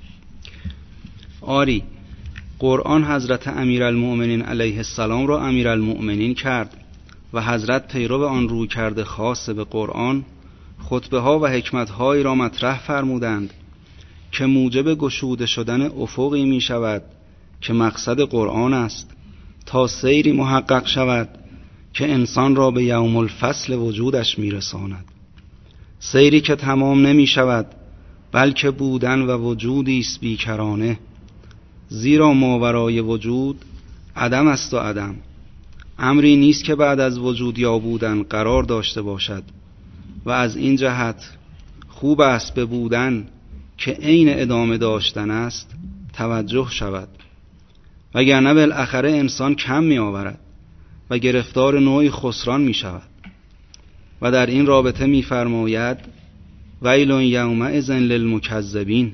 آری قرآن حضرت امیرالمؤمنین علیه السلام را امیرالمؤمنین کرد و حضرت پیرو آن روی کرده خاص به قرآن خطبه ها و حکمت هایی را مطرح فرمودند که موجب گشوده شدن افقی می شود که مقصد قرآن است تا سیری محقق شود که انسان را به یوم الفصل وجودش می رساند. سیری که تمام نمی شود بلکه بودن و وجودی است بیکرانه، زیرا ماورای وجود عدم است و عدم امری نیست که بعد از وجود یا بودن قرار داشته باشد و از این جهت خوب است به بودن که عین ادامه داشتن است توجه شود، وگرنه بالاخره انسان کم می آورد و گرفتار نوعی خسران می شود. و در این رابطه می فرماید ویل یومئذ للمکذبین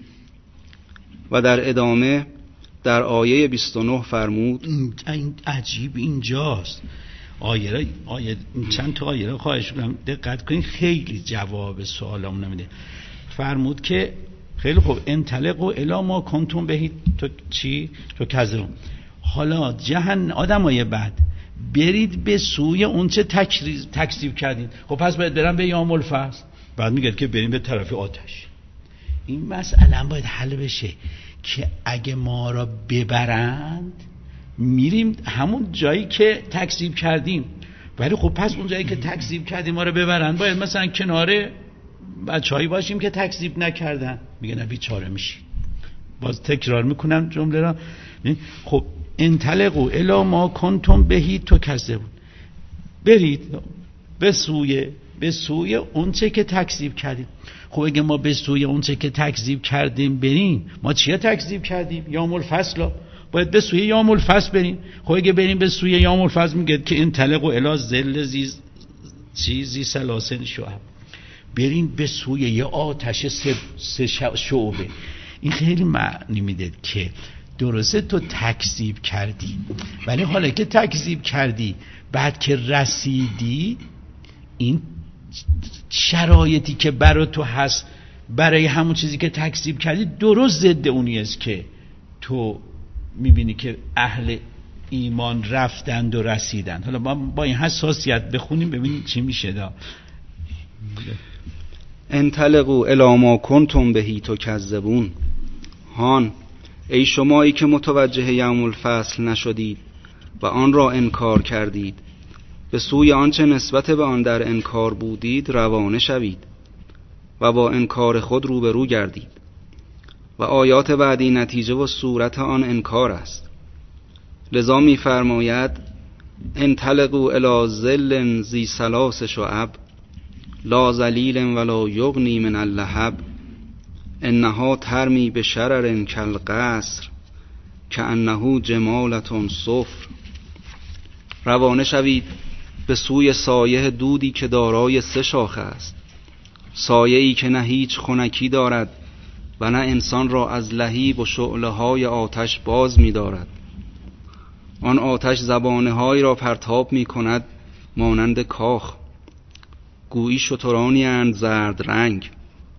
و در ادامه در آیه بیست و نه فرمود. این عجیب اینجاست آیه را آیه چند تا آیه را خواهش می‌کنم دقت کنید، خیلی جواب سوالام نمیده. فرمود که خیلی خوب انطلقوا الی ما کنتم بهی تو چی تو کذبون. حالا جهنم آدمای بعد برید به سوی اون چه تکذیب کردین. خب پس باید برن به یوم الفصل. بعد میگه که بریم به طرف آتش. این مسئله باید حل بشه که اگه ما را ببرند میریم همون جایی که تکذیب کردیم، ولی خب پس اون جایی که تکذیب کردیم ما را ببرند باید مثلا کناره بچه‌هایی باشیم که تکذیب نکردن. میگه نه بیچاره میشی. باز تکرار میکنم جمله را. خب انطلقوا الی ما کنتم بهی تکذبون، برید به سوی به سوی اون چه که تکذیب کردیم. خب اگه ما به سوی اون چه که تکذیب کردیم بریم، ما چیه تکذیب کردیم؟ یوم الفصل، باید به سوی یوم الفصل بریم. خب اگه بریم به سوی یوم الفصل میگه که انطلقوا الی ظل ذی چیزی سلاسل شعب، بریم به سوی یه آتش سه شعبه. این خیلی معنی میده که درسته تو تکذیب کردی، ولی حالا که تکذیب کردی بعد که رسیدی، این شرایطی که برای تو هست برای همون چیزی که تکذیب کردی درست ضد اونی است که تو میبینی که اهل ایمان رفتند و رسیدند. حالا ما با این حساسیت بخونیم ببینیم چی میشه. دا انطلقوا الی ما کنتم بهی تکذبون. هان ای شمایی که متوجه یوم الفصل نشدید و آن را انکار کردید، به سوی آنچه نسبت به آن در انکار بودید روانه شوید و با انکار خود روبرو گردید. و آیات بعدی نتیجه و صورت آن انکار است. لذا می فرماید انطلقوا الی ظل ذی ثلاث شعب لا ذلیل ولا یغنی من اللهب انها ترمی بشرر کالقصر کانه جمالة صفر. روانه شوید به سوی سایه دودی که دارای سه شاخه است، سایه‌ای که نه هیچ خنکی دارد و نه انسان را از لهیب و شعله‌های آتش باز می‌دارد. آن آتش زبانه‌هایی را پرتاب می‌کند مانند کاخ، گویی شترانی اند زرد رنگ.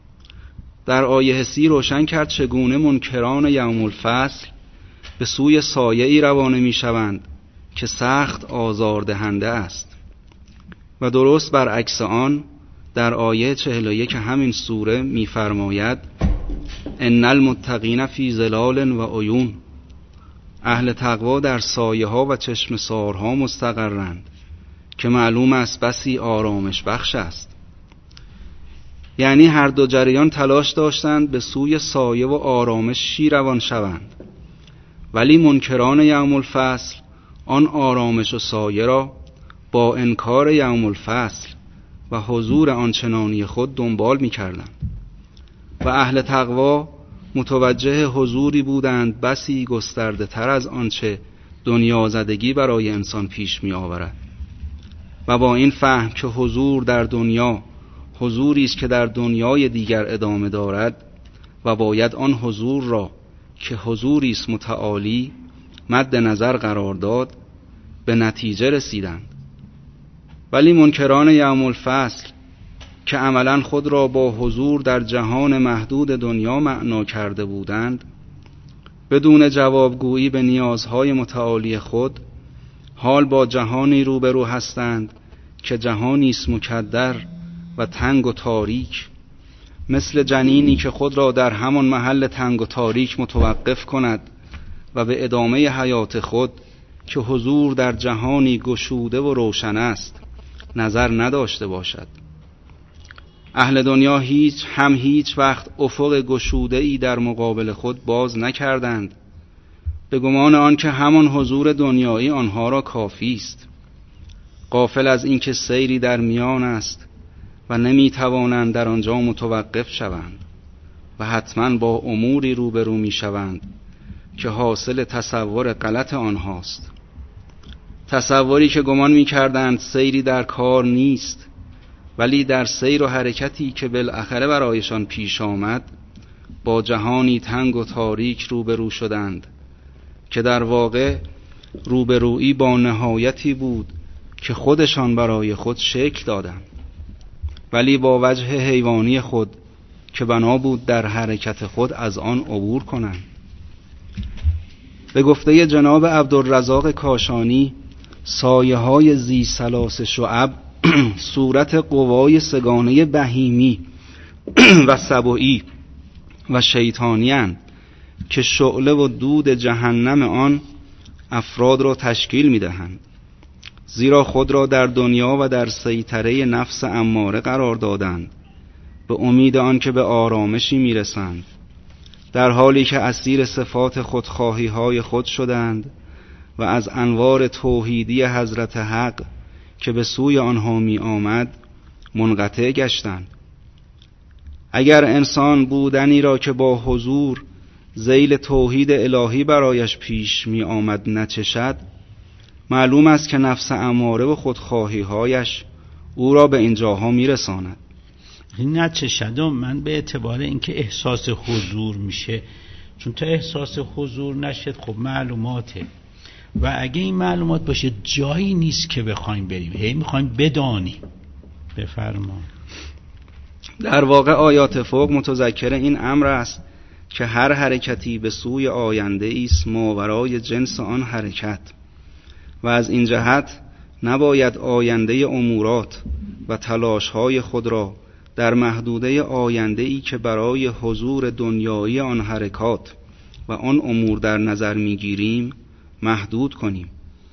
در آیه حسی روشن کرد چگونه منکران یوم الفصل به سوی سایه‌ای روانه می‌شوند که سخت آزاردهنده است. و درست برعکس آن در آیه چهل و یک همین سوره می‌فرماید ان المتقین فی ظلال و عیون. اهل تقوا در سایه ها و چشم سارها مستقرند که معلوم است بسی آرامش بخش است. یعنی هر دو جریان تلاش داشتند به سوی سایه و آرامشی روان شوند، ولی منکران یوم الفصل آن آرامش و سایه را با انکار یوم الفصل و حضور آنچنانی خود دنبال می کردند و اهل تقوا متوجه حضوری بودند بسی گسترده تر از آنچه دنیا زدگی برای انسان پیش می آورد. و با این فهم که حضور در دنیا حضوری است که در دنیای دیگر ادامه دارد و باید آن حضور را که حضوری است متعالی مد نظر قرار داد، به نتیجه رسیدند. ولی منکران یوم الفصل که عملا خود را با حضور در جهان محدود دنیا معنا کرده بودند، بدون جوابگویی به نیازهای متعالی خود حال با جهانی روبرو هستند که جهانی است مکدر و تنگ و تاریک، مثل جنینی که خود را در همان محل تنگ و تاریک متوقف کند و به ادامه حیات خود که حضور در جهانی گشوده و روشن است نظر نداشته باشد. اهل دنیا هیچ هم هیچ وقت افق گشوده‌ای در مقابل خود باز نکردند، به گمان آن که همان حضور دنیایی آنها را کافی است، غافل از اینکه سیری در میان است و نمیتوانند در آنجا متوقف شوند و حتما با اموری روبرو میشوند که حاصل تصور غلط آنهاست. تصوری که گمان میکردند سیری در کار نیست، ولی در سیر و حرکتی که بالاخره برایشان پیش آمد با جهانی تنگ و تاریک روبرو شدند که در واقع روبرویی با نهایتی بود که خودشان برای خود شکل دادند، ولی با وجه حیوانی خود که بنا بود در حرکت خود از آن عبور کنند. به گفته جناب عبدالرزاق کاشانی، سایه های ذی ثلاث شعب صورت قوای سگانه بهیمی و سبعی و شیطانی اند که شعله و دود جهنم آن افراد را تشکیل می دهند، زیرا خود را در دنیا و در سیطره نفس اماره قرار دادند به امید آن که به آرامشی می رسند، در حالی که اسیر صفات خودخواهی های خود شدند و از انوار توحیدی حضرت حق که به سوی آنها می آمد منقطع گشتند. اگر انسان بودنی را که با حضور ذیل توحید الهی برایش پیش می آمد نچشد، معلوم است که نفس اماره و خودخواهی هایش او را به اینجاها می رساند. نچشد. من به اعتبار اینکه احساس حضور میشه چون تا احساس حضور نشد خب معلوماته، و اگه این معلومات باشه جایی نیست که بخوایم بریم، هی میخوایم بدانیم. بفرما. در واقع آیات فوق متذکر این امر است که هر حرکتی به سوی آینده است ماورای جنس آن حرکت، و از این جهت نباید آینده امورات و تلاش‌های خود را در محدوده آینده‌ای که برای حضور دنیایی آن حرکات و آن امور در نظر می‌گیریم محدود کنیم.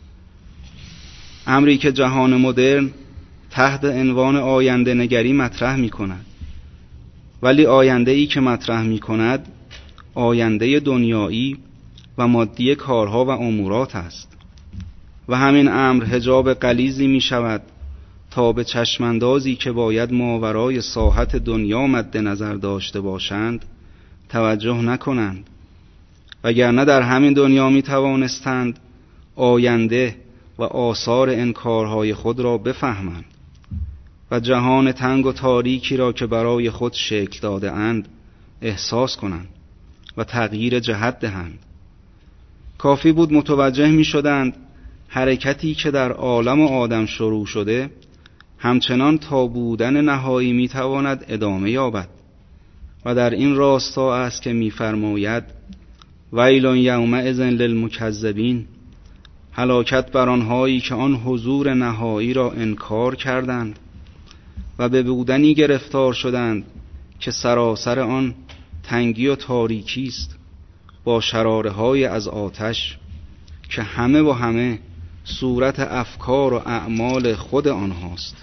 امری که جهان مدرن تحت عنوان آینده نگری مطرح می‌کند، ولی آینده‌ای که مطرح می‌کند آینده دنیایی و مادی کارها و امورات است، و همین امر حجاب غلیظی می‌شود تا به چشماندازی که باید ماورای ساحت دنیا مد نظر داشته باشند توجه نکنند، وگرنه در همین دنیا می توانستند آینده و آثار انکارهای خود را بفهمند و جهان تنگ و تاریکی را که برای خود شکل داده اند احساس کنند و تغییر جهت دهند. کافی بود متوجه می شدند حرکتی که در عالم آدم شروع شده همچنان تا بودن نهایی می تواند ادامه یابد، و در این راستا است که می فرماید ویل یومئذ للمکذبین، هلاکت بر آنهایی که آن حضور نهایی را انکار کردند و به بودنی گرفتار شدند که سراسر آن تنگی و تاریکی است، با شراره های از آتش که همه و همه صورت افکار و اعمال خود آنهاست.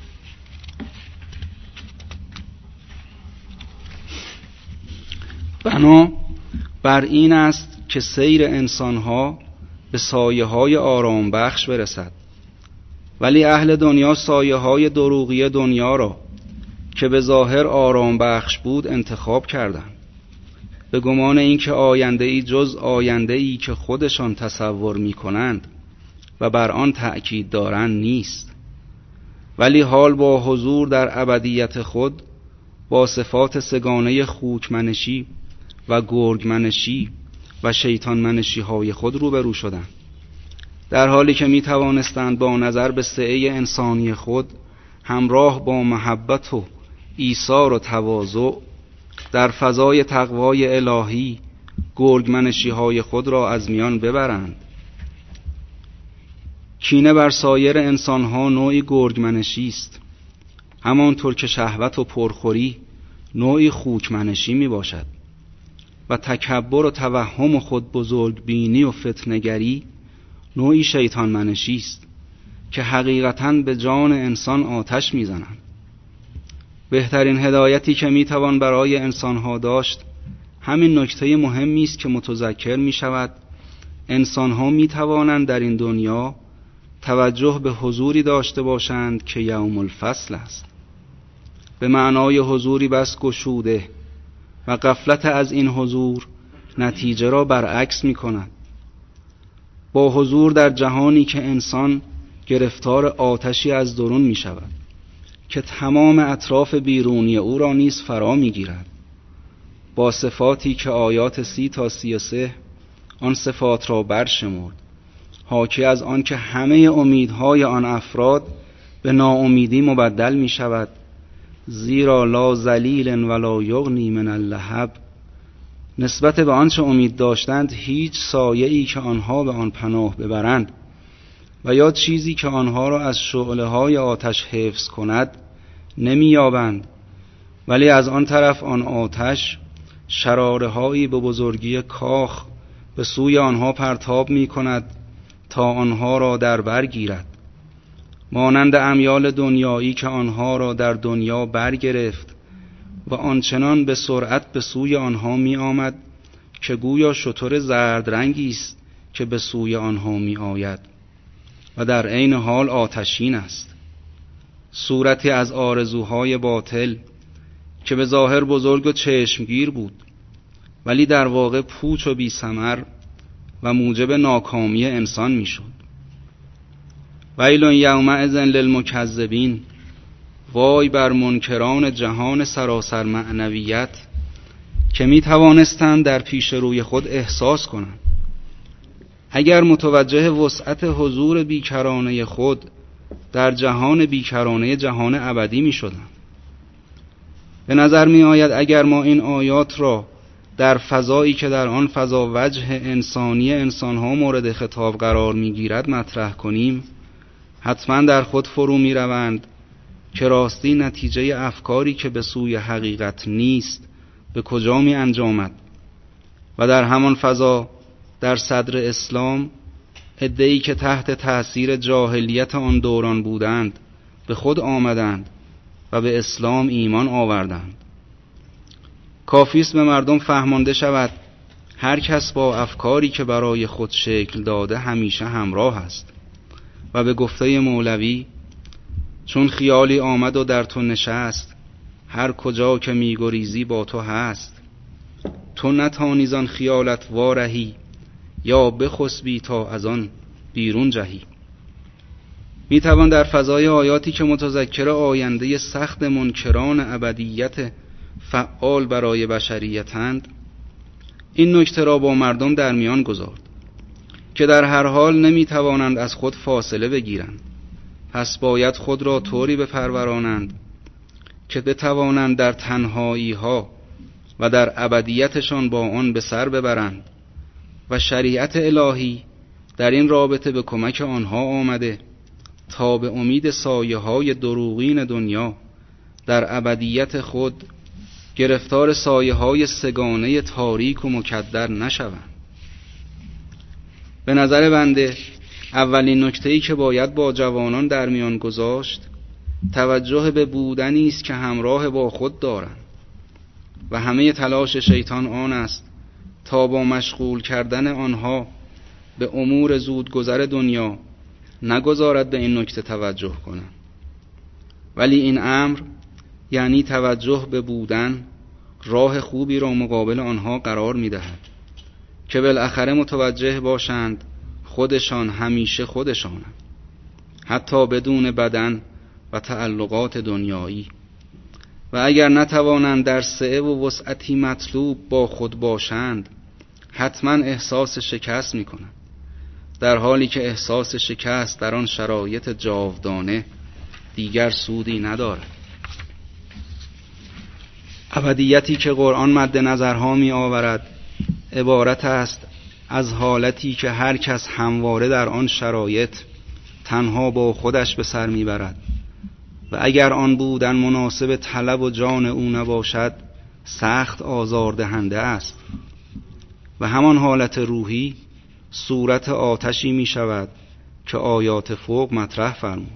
بنا بر این است که سیر انسانها به سایه های آرام بخش برسد، ولی اهل دنیا سایه های دروغی دنیا را که به ظاهر آرام بخش بود انتخاب کردند، به گمان اینکه آینده ای جز آینده ای که خودشان تصور می کنند و بر آن تأکید دارند نیست، ولی حال با حضور در ابدیت خود با صفات سگانه خوکمنشی و گرگمنشی و شیطان منشی های خود روبرو شدند، در حالی که می توانستند با نظر به سعه انسانی خود همراه با محبت و ایثار و تواضع در فضای تقوای الهی گرگمنشی های خود را از میان ببرند. کینه بر سایر انسانها نوعی گرگمنشی است، همانطور که شهوت و پرخوری نوعی خوکمنشی می باشد، و تکبر و توهم و خود بزرگ بینی و فتنگری نوعی شیطان منشی است که حقیقتاً به جان انسان آتش می زنند. بهترین هدایتی که می توان برای انسانها داشت همین نکته مهمی است که متذکر می شود انسانها می توانند در این دنیا توجه به حضوری داشته باشند که یوم الفصل است، به معنای حضوری بس گشوده، و غفلت از این حضور نتیجه را برعکس می کند. با حضور در جهانی که انسان گرفتار آتشی از درون می شود که تمام اطراف بیرونی او را نیز فرا می گیرد، با صفاتی که آیات سی تا سی و سه آن صفات را برشمرد، حاکی از آن که همه امیدهای آن افراد به ناامیدی مبدل می شود، زیرا لا ذلیل ولا یغنی من اللهب، نسبت به آنچه امید داشتند هیچ سایه‌ای که آنها به آن پناه ببرند و یا چیزی که آنها را از شعله‌های آتش حفظ کند نمی‌یابند، ولی از آن طرف آن آتش شراره‌هایی به بزرگی کاخ به سوی آنها پرتاب می‌کند تا آنها را در بر گیرد، مانند امیال دنیایی که آنها را در دنیا برگرفت و آنچنان به سرعت به سوی آنها می آمد که گویا شتر زرد رنگی است که به سوی آنها می آید و در عین حال آتشین است، صورتی از آرزوهای باطل که به ظاهر بزرگ و چشمگیر بود ولی در واقع پوچ و بی ثمر و موجب ناکامی انسان می شد. ویل یومئذ للمکذبین، وای بر منکران جهان سراسر معنویت که می توانستند در پیش روی خود احساس کنند. اگر متوجه وسعت حضور بیکرانه خود در جهان بیکرانه جهان ابدی می شدند. به نظر می آید اگر ما این آیات را در فضایی که در آن فضا وجه انسانی انسانها مورد خطاب قرار می گیرد مطرح کنیم، حتما در خود فرو می روند که راستی نتیجه افکاری که به سوی حقیقت نیست به کجا می انجامد و در همان فضا در صدر اسلام عده‌ای که تحت تأثیر جاهلیت آن دوران بودند به خود آمدند و به اسلام ایمان آوردند. کافیست به مردم فهمانده شود هر کس با افکاری که برای خود شکل داده همیشه همراه است و به گفته مولوی چون خیالی آمد و در تو نشست، هر کجا که میگریزی با تو هست. تو نتانی زان خیالت وارهی، یا بخسبی تا از آن بیرون جهی. میتوان در فضای آیاتی که متذکر آینده سخت منکران ابدیت فعال برای بشریتند این نکته را با مردم در میان گذارد که در هر حال نمیتوانند از خود فاصله بگیرند، پس باید خود را طوری بپرورانند که بتوانند در تنهایی ها و در ابدیتشان با آن به سر ببرند و شریعت الهی در این رابطه به کمک آنها آمده تا به امید سایه های دروغین دنیا در ابدیت خود گرفتار سایه های سگانه تاریک و مکدر نشوند. به نظر بنده اولین نکته‌ای که باید با جوانان در میان گذاشت توجه به بودنی است که همراه با خود دارند و همه تلاش شیطان آن است تا با مشغول کردن آنها به امور زودگذر دنیا نگذارد به این نکته توجه کنند. ولی این امر یعنی توجه به بودن راه خوبی را مقابل آنها قرار می‌دهد که بالاخره متوجه باشند خودشان همیشه خودشانند، حتی بدون بدن و تعلقات دنیایی، و اگر نتوانند در سعه و وسعتی مطلوب با خود باشند حتما احساس شکست می‌کنند، در حالی که احساس شکست در آن شرایط جاودانه دیگر سودی ندارد. ابدیتی که قرآن مد نظرها می آورد عبارت است از حالتی که هر کس همواره در آن شرایط تنها با خودش به سر می برد و اگر آن بودن مناسب طلب و جان او نباشد سخت آزاردهنده است و همان حالت روحی صورت آتشی می شود که آیات فوق مطرح فرمود.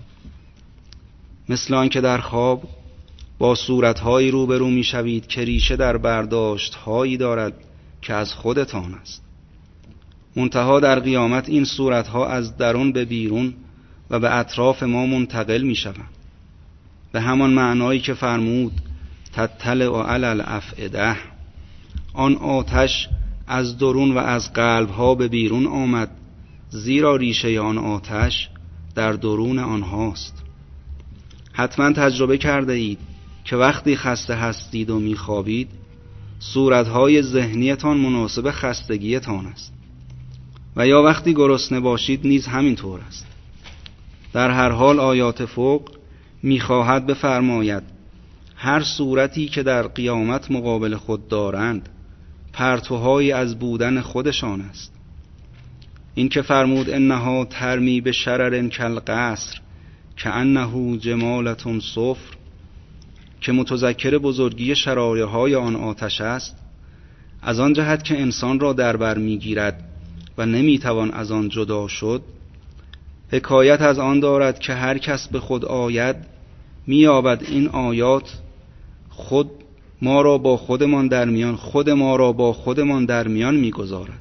مثل آن که در خواب با صورتهایی روبرو می شوید که ریشه در برداشتهایی دارد که از خودتان است. منتها در قیامت این صورتها از درون به بیرون و به اطراف ما منتقل می شوند، به همان معنایی که فرمود تطلع علی الافئده. آن آتش از درون و از قلبها به بیرون آمد، زیرا ریشه آن آتش در درون آنهاست. حتما تجربه کرده اید که وقتی خسته هستید و میخوابید صورتهای ذهنیتان مناسب خستگیتان است و یا وقتی گرسنه باشید نیز همین طور است. در هر حال آیات فوق میخواهد بفرماید هر صورتی که در قیامت مقابل خود دارند پرتوهایی از بودن خودشان است. این که فرمود انها ترمی به شرر کالقصر کأنه جمالة صفر، که متذکر بزرگی شراره های آن آتش است، از آن جهت که انسان را در بر میگیرد و نمیتوان از آن جدا شد، حکایت از آن دارد که هر کس به خود آید مییابد این آیات خود ما را با خودمان در میان خود ما را با خودمان در میان میگذارد.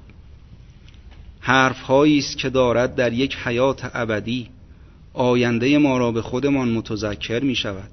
حرف هایی است که دارد در یک حیات ابدی آینده ما را به خودمان متذکر می شود.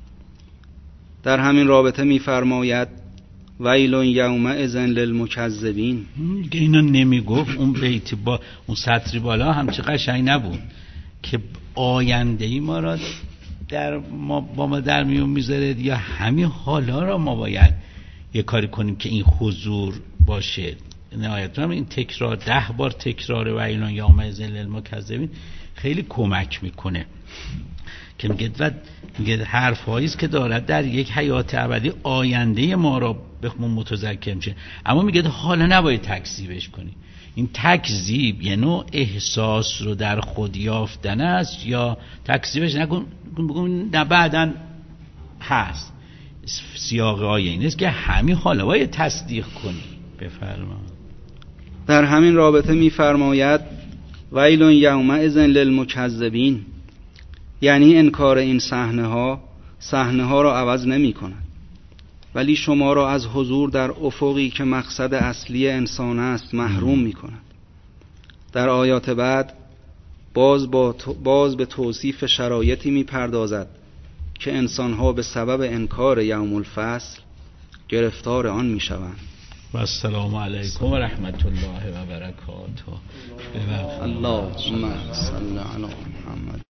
در همین رابطه می فرماید ویل یومئذ للمکذبین. اینا نمی گفت اون بیت با اون سطری بالا هم چه قشنگ نبود که آینده ای ما را در ما با ما در میون میذاره، یا همین حالا را ما باید یه کاری کنیم که این حضور باشه. نهایتاً این تکرار ده بار تکرار و ایلان یوم للمکذبین خیلی کمک میکنه که میگه و میگه حرفایی است که دارد در یک حیات ابدی آینده ما را به ما متذکر میشه. اما میگه حالا نباید تکذیبش کنی. این تکذیب یه نوع احساس رو در خود یافتن است، یا تکذیبش نکن بگم نه بعدن هست. سیاق آیه این است که همین حالا باید تصدیق کنی. بفرما. در همین رابطه می‌فرماید ویل یومئذ للمکذبین، یعنی انکار این صحنه ها صحنه ها را عوض نمی کند، ولی شما را از حضور در افقی که مقصد اصلی انسان است محروم می کند. در آیات بعد باز, با باز به توصیف شرایطی می پردازد که انسانها به سبب انکار یوم الفصل گرفتار آن می شوند. و السلام علیکم و رحمت الله و برکاته. اللهم صل علی محمد.